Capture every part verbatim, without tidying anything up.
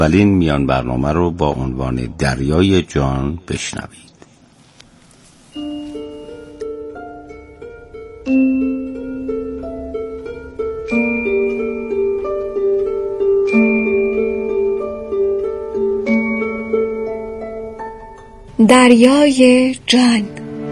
اولین میان برنامه رو با عنوان دریای جان بشنوید. دریای جان.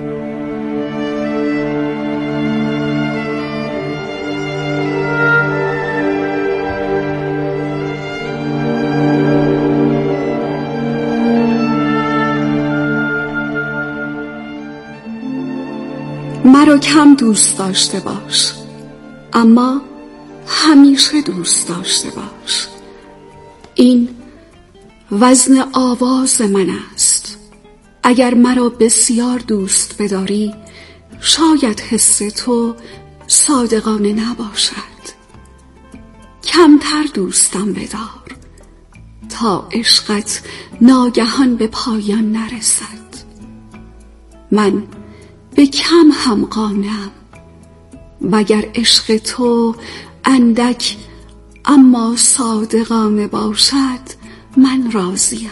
مرا کم دوست داشته باش، اما همیشه دوست داشته باش. این وزن آواز من است. اگر مرا بسیار دوست بداری، شاید حس تو صادقانه نباشد. کمتر دوستم بدار تا عشقت ناگهان به پایان نرسد. من به کم هم قانعم، وگر عشق تو اندک اما صادقانه باشد، من راضیم.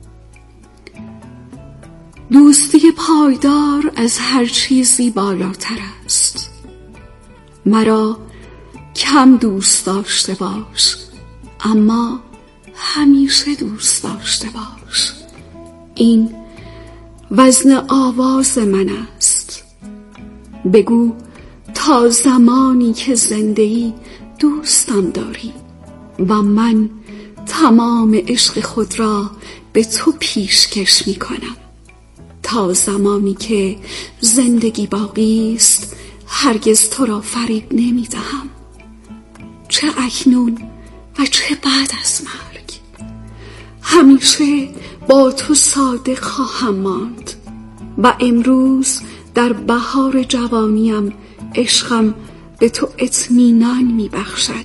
دوستی پایدار از هر چیزی بالاتر است. مرا کم دوست داشته باش، اما همیشه دوست داشته باش. این وزن آواز من است. بگو تا زمانی که زنده‌ای دوستم داری و من تمام عشق خود را به تو پیشکش می کنم. تا زمانی که زندگی باقی است هرگز تو را فریب نمی دهم، چه اکنون و چه بعد از مرگ. همیشه با تو صادق خواهم ماند و امروز در بهار جوانیم عشقم به تو اطمینان می بخشد.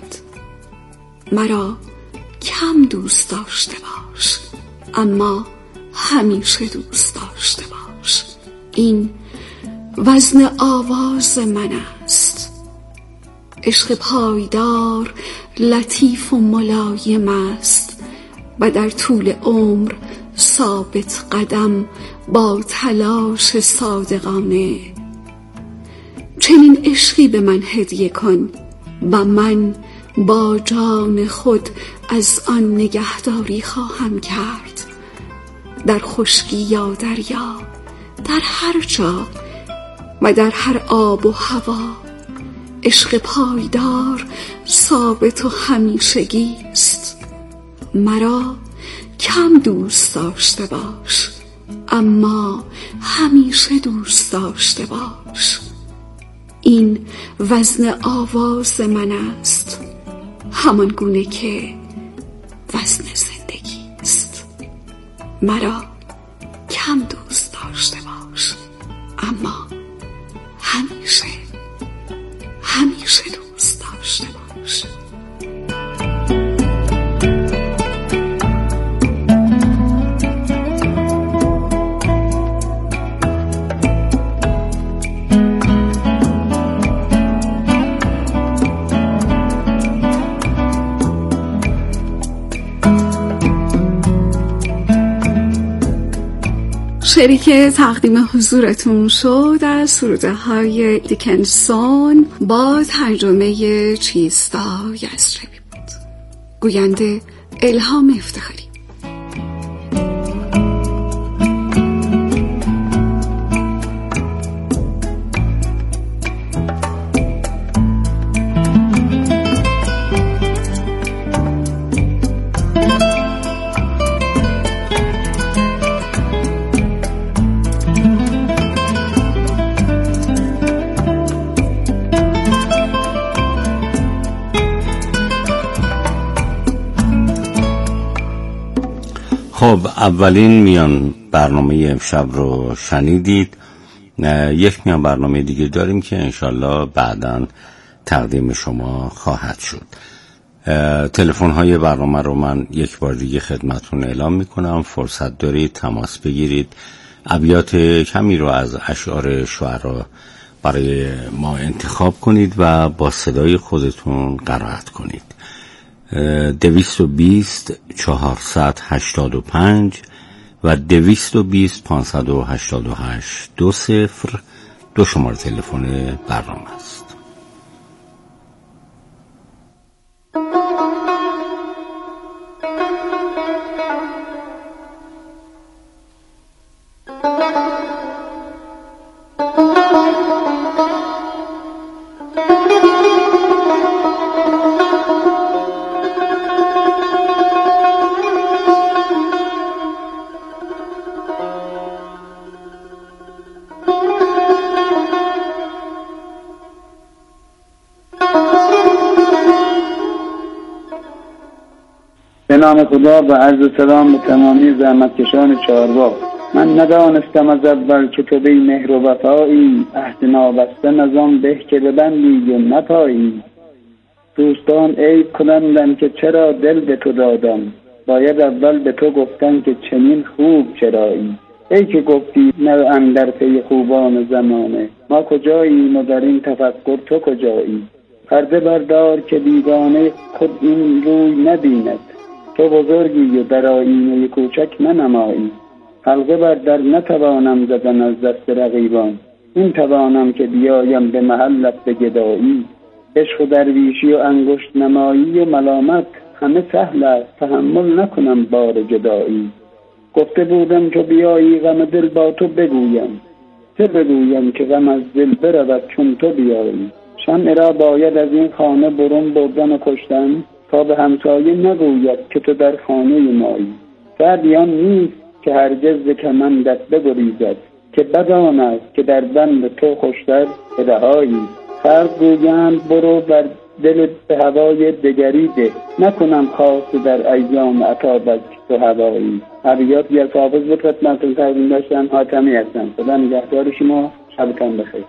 مرا کم دوست داشته باش، اما همیشه دوست داشته باش. این وزن آواز من است. عشق پایدار لطیف و ملایم است و در طول عمر ثابت قدم با تلاش صادقانه. چنین عشقی به من هدیه کن و من با جان خود از آن نگهداری خواهم کرد. در خشکی یا دریا، در هر جا و در هر آب و هوا، عشق پایدار ثابت و همیشگی است. مرا کم دوست داشته باش، اما همیشه دوست داشته باش. این وزن آواز من است، همان گونه که وزن زندگی است. مرا کم دوست داشته باش، اما همیشه همیشه دوست داشته باش. شعری که تقدیم حضورتون شد از سروده های دیکنسون با ترجمه چیستا یزربی بود. گوینده الهام افتخاری. خب، اولین میان برنامه امشب رو شنیدید. یک میان برنامه دیگه داریم که انشالله بعداً تقدیم شما خواهد شد. تلفن های برنامه رو من یک بار دیگه خدمتون اعلام میکنم. فرصت دارید تماس بگیرید، ابیات کمی رو از اشعار شعرا برای ما انتخاب کنید و با صدای خودتون قرائت کنید. دویست و بیست چهارصد هشتاد و پنج و دویست و بیست پانصد و هشتاد و هشت دو صفر دو شماره تلفن برنامه است. به نام خدا و عرض سلام به تمامی زحمتکشان چهارباغ. من ندانستم از اول که تو بی مهر و وفایی، عهد نابسته نظام به که ببندی و نپایی. دوستان عیب کنندن که چرا دل به تو دادم، باید اول به تو گفتن که چنین خوب چرایی. ای که گفتی نه اندر پی خوبان زمانه، ما کجاییم و در این تفکر تو کجایی. پرده بردار که بیگانه خود این روی نبیند، تو بزرگی و در آیینه کوچک ننمایی. حلقه بر در نتوانم زدن از دست رقیبان، این توانم که بیایم به محلت به گدایی. عشق و درویشی و انگشت نمایی و ملامت همه سهل است، تحمل نکنم بار جدایی. گفته بودم تو بیایی غم دل با تو بگویم، چه بگویم که غم از دل برود چون تو بیایی. شمع را باید از این خانه برون بردن و کشتن، تا به همسایه نگوید که تو در خانه مایی. سعدیان نیست که هرگز ز کمندت بگریزد، که بدان است که در بند تو خوشتر به رهایی. خلق گویند برو بر دل به هوای دگری ده، نکنم خاص در ایام عطابک تو هوایی. ابیات بی حافظ بود خدمتتون تقدیم داشتم. حاتمی هستم. خدا نگهدار شما، شبتان بخیر.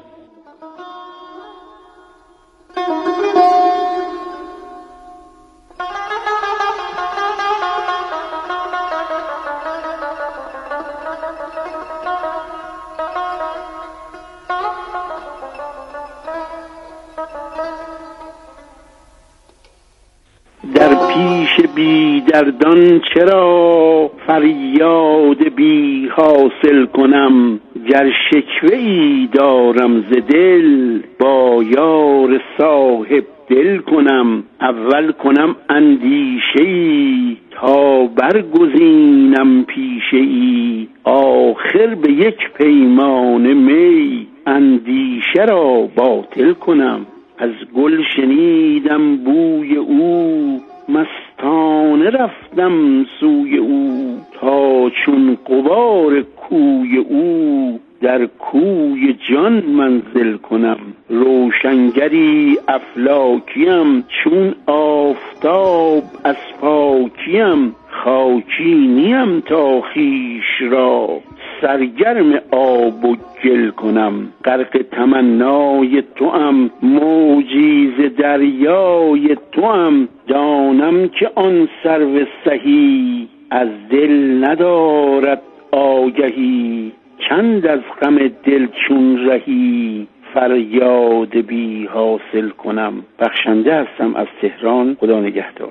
در پیش بی دردان چرا فریاد بی حاصل کنم، گر شکوه ای دارم ز دل با یار صاحب دل کنم. اول کنم اندیشه ای تا برگزینم پیشه ای، آخر به یک پیمانه می اندیشه را باطل کنم. از گل شنیدم بوی او مستانه رفتم سوی او، تا چون غبار کوی او در کوی جان منزل کنم. روشنگری افلاکیم چون آفتاب از پاکیم، خاکی نیم تا خویش را سرگرم آب و گل کنم. غرق تمنای توام موجی ز دریای توام، دانم که آن سرو سهی از دل ندارد آگهی. چند از غم دل چون رهی فریاد بی حاصل کنم. بخشنده هستم از تهران. خدا نگهدار.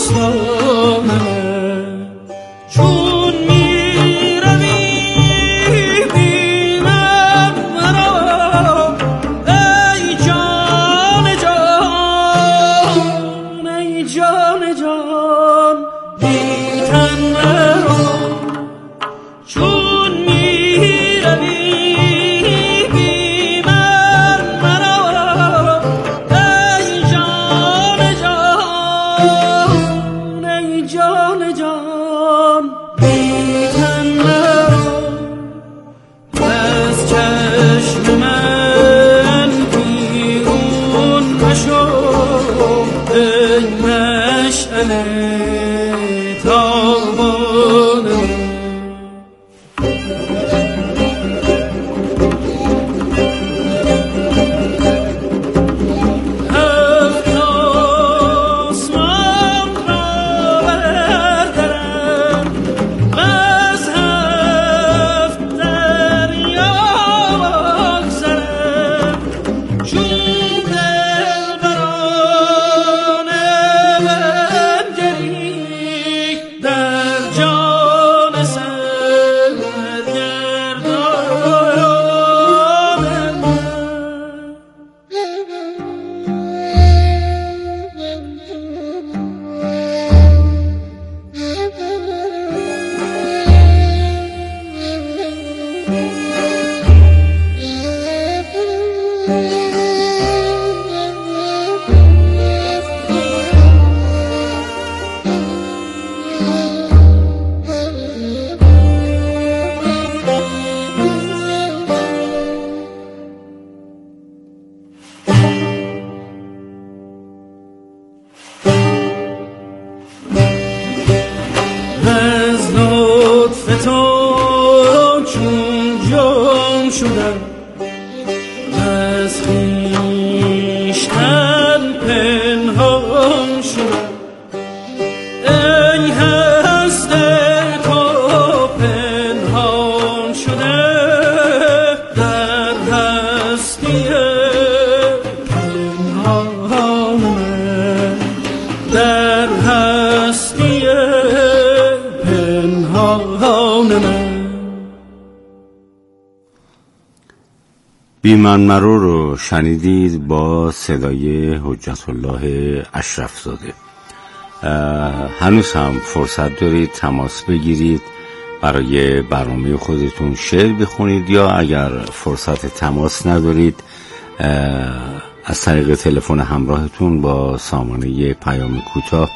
بی من مرو رو شنیدید با صدای حجت الله اشرف زاده. هنوز هم فرصت دارید تماس بگیرید، برای برنامه خودتون شعر بخونید، یا اگر فرصت تماس ندارید از طریق تلفن همراهتون با سامانه پیام کوتاه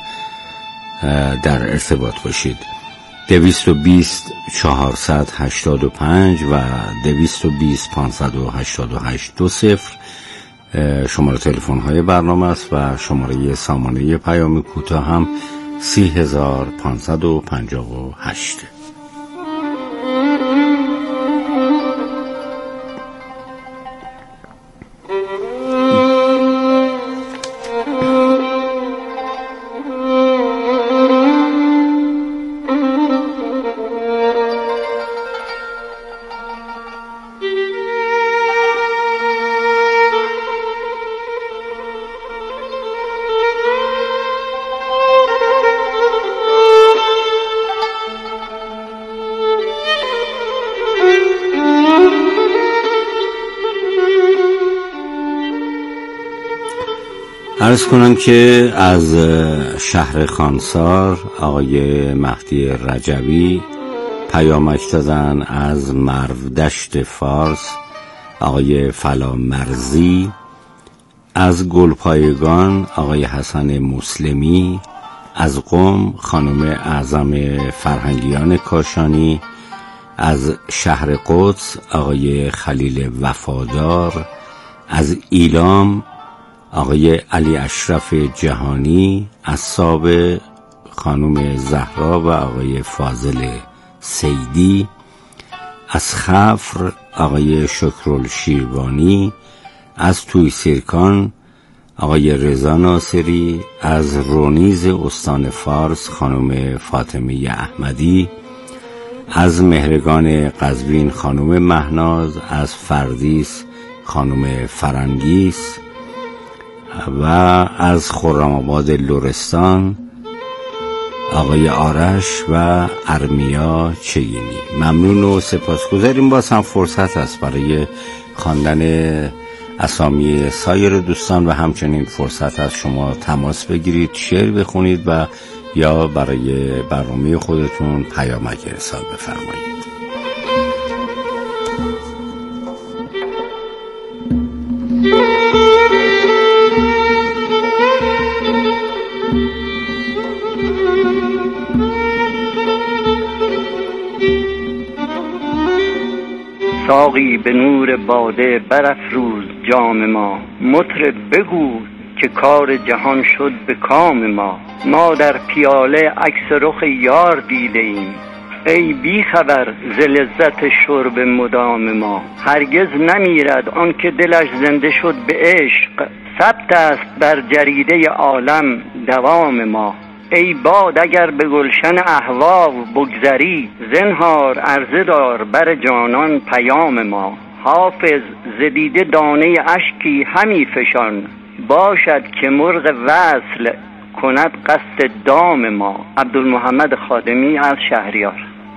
در ارتباط باشید. دویست و بیست چهارصد هشتاد و پنج و دویست و بیست پانصد و هشتاد و هشت دو صفر شماره تلفن های برنامه است و شماره سامانه پیام کوتاه هم سی هزار پانصد و پنجاه و هشت. عرض کنم که از شهر خانسار آقای مهدی رجوی پیامک دادن، از مرودشت فارس آقای فلا مرزی، از گلپایگان آقای حسن مسلمی، از قم خانم اعظم فرهنگیان کاشانی، از شهر قدس آقای خلیل وفادار، از ایلام آقای علی اشرف جهانی، از سابق خانم زهرا و آقای فاضل سیدی، از خفر آقای شکرالشیروانی، از توی سیرکان آقای رضا ناصری، از رونیز استان فارس خانم فاطمه احمدی، از مهرگان قزوین خانم مهناز، از فردیس خانم فرنگیس و از خرم‌آباد لرستان آقای آرش و ارمیا چگینی. ممنون و سپاسگزاریم. باز هم فرصت است برای خواندن اسامی سایر دوستان و همچنین فرصت است شما تماس بگیرید، شعر بخونید و یا برای برنامه خودتون پیامک ارسال بفرمایید. ساقی به نور باده برافروز جام ما، مطرب بگو که کار جهان شد به کام ما. ما در پیاله عکس رخ یار دیده ایم، ای بی خبر ز لذت شرب مدام ما. هرگز نمیرد آن که دلش زنده شد به عشق، ثبت است بر جریده عالم دوام ما. ای باد اگر به گلشن احوا بگذری، زنهار عرضه دار بر جانان پیام ما. حافظ ز دیده دانه اشکی همی فشان، باشد که مرغ وصل کند قصد دام ما. عبدالمحمد خادمی از شهریار.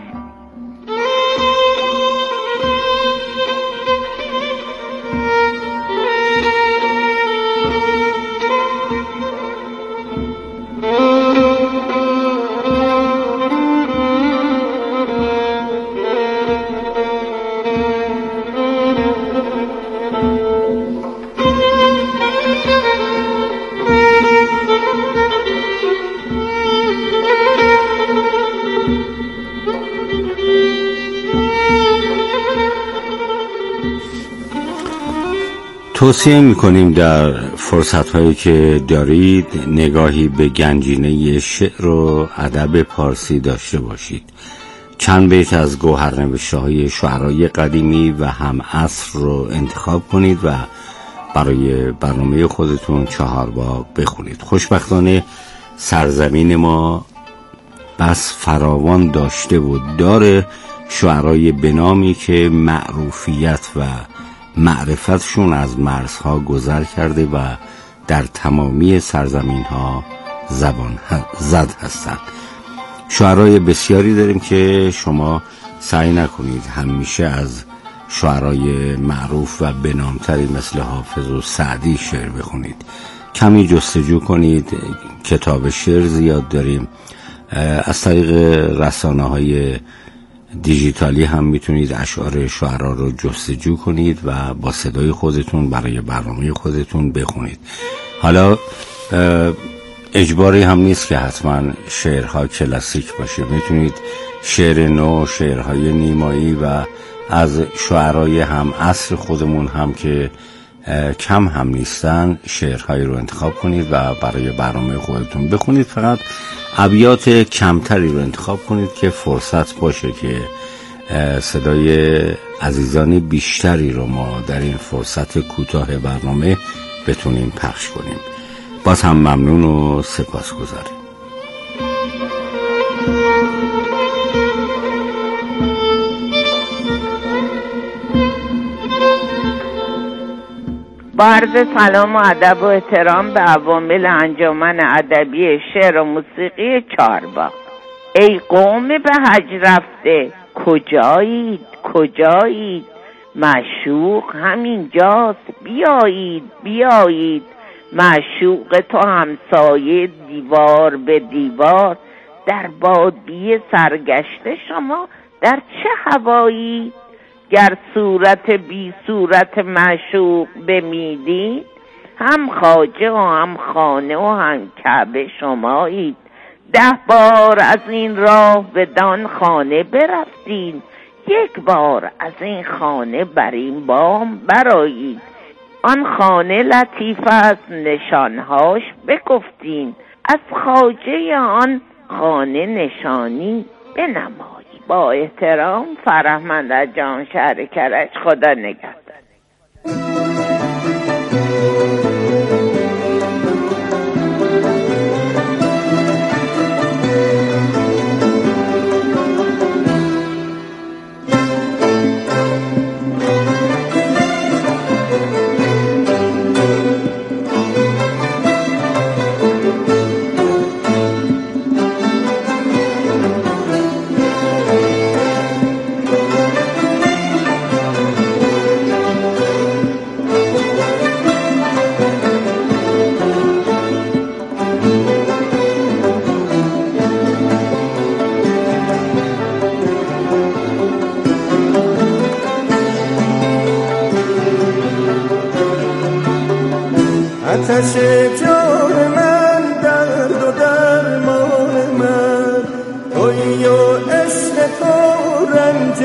توصیه میکنیم در فرصت‌هایی که دارید نگاهی به گنجینه شعر و ادب پارسی داشته باشید. چند بیت از گوهرنوشته‌های شعرای قدیمی و هم عصر رو انتخاب کنید و برای برنامه خودتون چهارباغ بخونید. خوشبختانه سرزمین ما بس فراوان داشته و داره شعرای بنامی که معروفیت و معرفتشون از مرزها گذر کرده و در تمامی سرزمین ها زبان زد هستند. شعرای بسیاری داریم که شما سعی نکنید همیشه از شعرای معروف و بنامتری مثل حافظ و سعدی شعر بخونید. کمی جستجو کنید. کتاب شعر زیاد داریم. از طریق رسانه های دیجیتالی هم میتونید اشعار شعرا رو جستجو کنید و با صدای خودتون برای برنامه خودتون بخونید. حالا اجباری هم نیست که حتما شعرها کلاسیک باشه. میتونید شعر نو، شعرهای نیمایی و از شعرای هم عصر خودمون هم که کم هم نیستن شعرهایی رو انتخاب کنید و برای برنامه خودتون بخونید. فقط ابیات کمتری رو انتخاب کنید که فرصت باشه که صدای عزیزان بیشتری رو ما در این فرصت کوتاه برنامه بتونیم پخش کنیم. باز هم ممنون و سپاسگزاریم. با عرض سلام و ادب و احترام به عوامل انجمن ادبی شعر و موسیقی چهارباغ. ای قوم به حج رفته کجایید کجایید، معشوق همینجاست بیایید بیایید. معشوق تو همسایه دیوار به دیوار، در بادیه سرگشته شما در چه هوایی؟ گر صورت بی صورت معشوق بمیدید، هم خواجه و هم خانه و هم کعبه شمایید. ده بار از این راه بدان خانه برفتین، یک بار از این خانه بر این بام برآیید. آن خانه لطیف است نشانهاش بگفتین، از خواجه آن خانه نشانی بنمایید. با احترام فرهمند از جان شهر کرج. خدا نگهدار.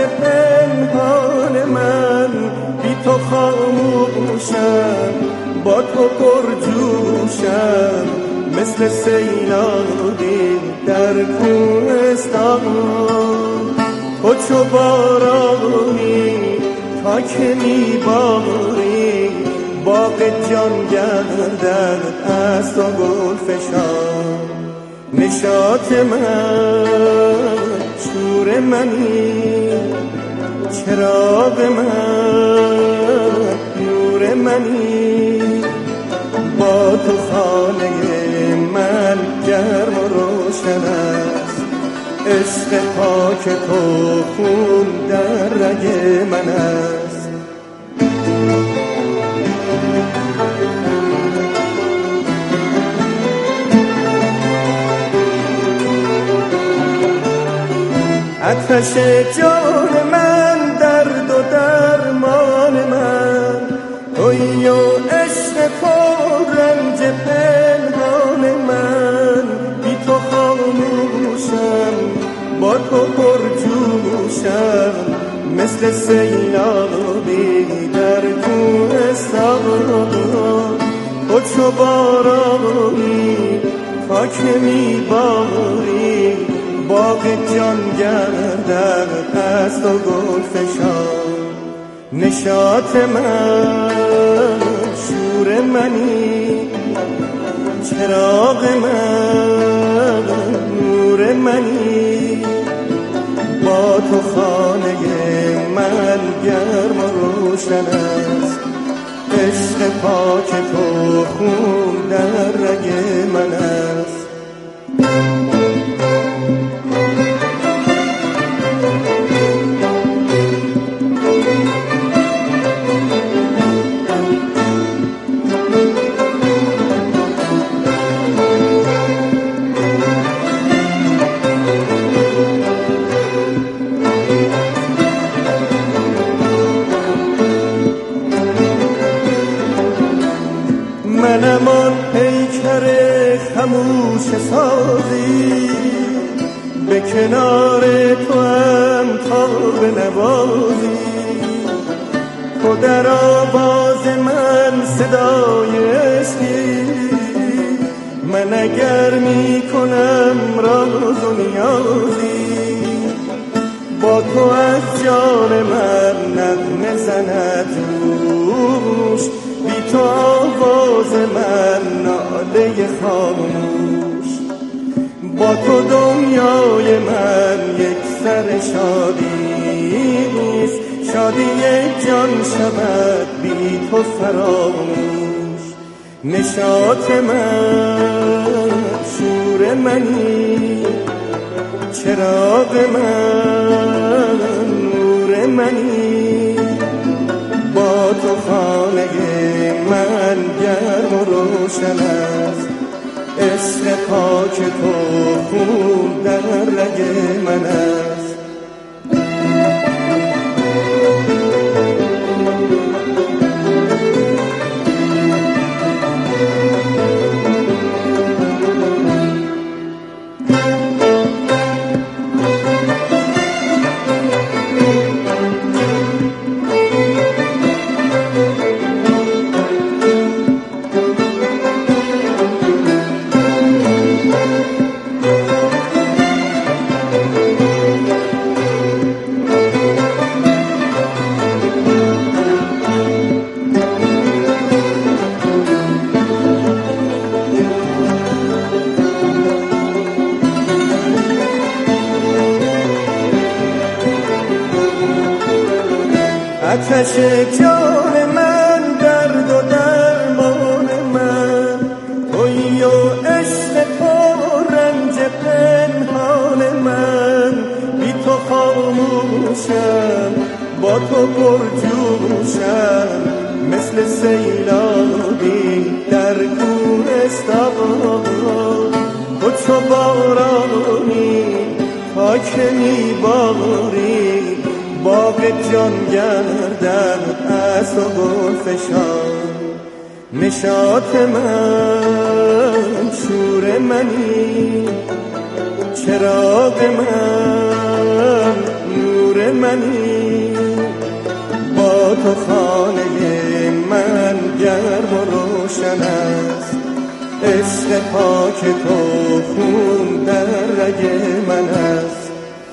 پنهان من، بی تو خاموشم، با تو پرجوشم، مثل سیلابی در کوهستان. تو چو بارانی تا که میباری، باغ جان گردد از تو گل فشان. نشاط من شور منی، چراغ من نور منی، با تو خانه من گرم و روشن است. عشق پاک تو خون در رگ من است. آتش جان من، درد و درمان من، تویی و عشق تو رنج پنهان من. بی تو خاموشم، با تو پرجوشم، مثل سیلابی در کوهستان. تو چو بارانی تا که میباری، باغ جان گردد از تو گل فشان. نشاط من شور منی، چراغ من نور منی، با تو خانه من گرم و روشن است. عشق پاک تو خون در رگ من است. منم آن پیکر خموش سازی، به کنار تو هم تا بنوازی. تو در آواز من صدای عشقی، من اگر می کنم راز و نیازی. با تو از جان من نغمه زند جوش، بی تو آواز من ناله خاموش. با تو دنیای من یک سر شادیست، شادی جان شود بی تو فراموش. نشاط من شور منی، چراغ من نور منی، با تو خانه من گرم و روشن است. عشق پاک تو خون در رگ من است. آتش جان من، درد و درمان من، تویی و عشق تو رنج پنهان من. بی تو خاموشم، با تو پرجوشم، مثل سیلابی در کوهستان. تو چو بارانی تا که میباری، باغ جان گردد از تو گل فشان. نشاط من شور منی، چراغ من نور منی، با تو خانه من گرم و روشن است، عشق پاک تو خون در رگ من است.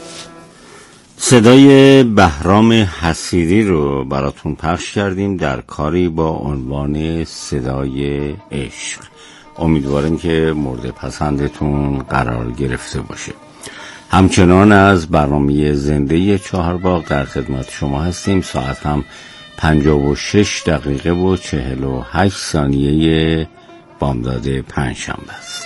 صدای بهرام حصیری رو براتون پخش کردیم در کاری با عنوان صدای عشق. امیدواریم که مورد پسندتون قرار گرفته باشه. همچنان از برنامه زنده چهارباغ در خدمت شما هستیم. ساعت هم پنجاه و شش دقیقه و چهل و هشت ثانیه بامداد پنجشنبه است.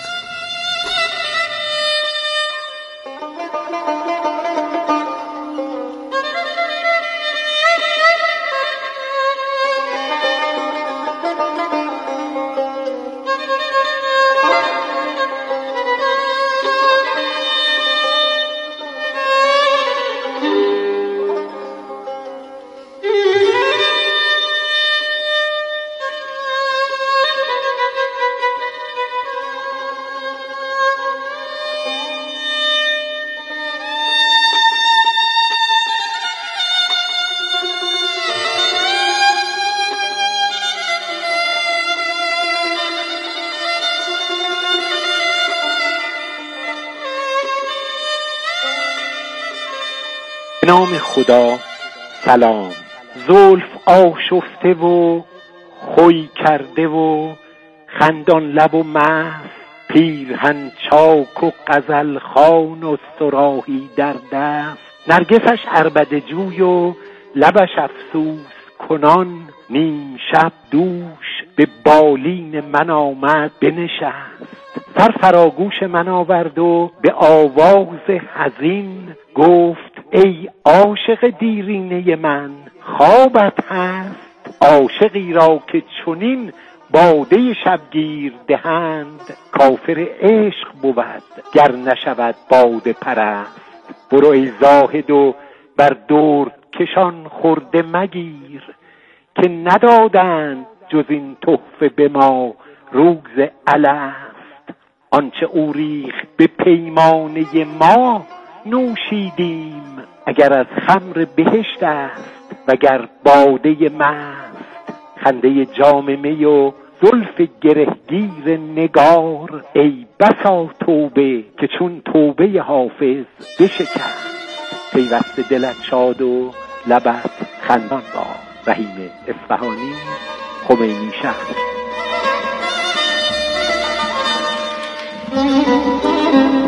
به نام خدا. سلام. زلف آشفته و خوی کرده و خندان لب و مست، پیرهن چاک و غزل خوان و صراحی در دست، نرگسش عربده جوی و لبش افسوس کنان، نیم شب دوش به بالین من آمد بنشست، سر فراگوش من آورد و به آواز حزین گفت ای عاشق دیرینه من، خوابت هست؟ عاشقی را که چنین باده شبگیر دهند، کافر عشق بود گر نشود باده پرست. برو ای زاهد و بر درد کشان خورده مگیر، که ندادند جز این تحفه به ما روز الست. آنچه او ریخت به پیمانه ما نوشیدیم، اگر از خمر بهشت است وگر باده مست. خنده جام می و زلف گرهگیر نگار، ای بسا توبه که چون توبه حافظ بشکست. پیوسته دلت شاد و لبت خندان با. رحیم اصفهانی، خمینی شهر.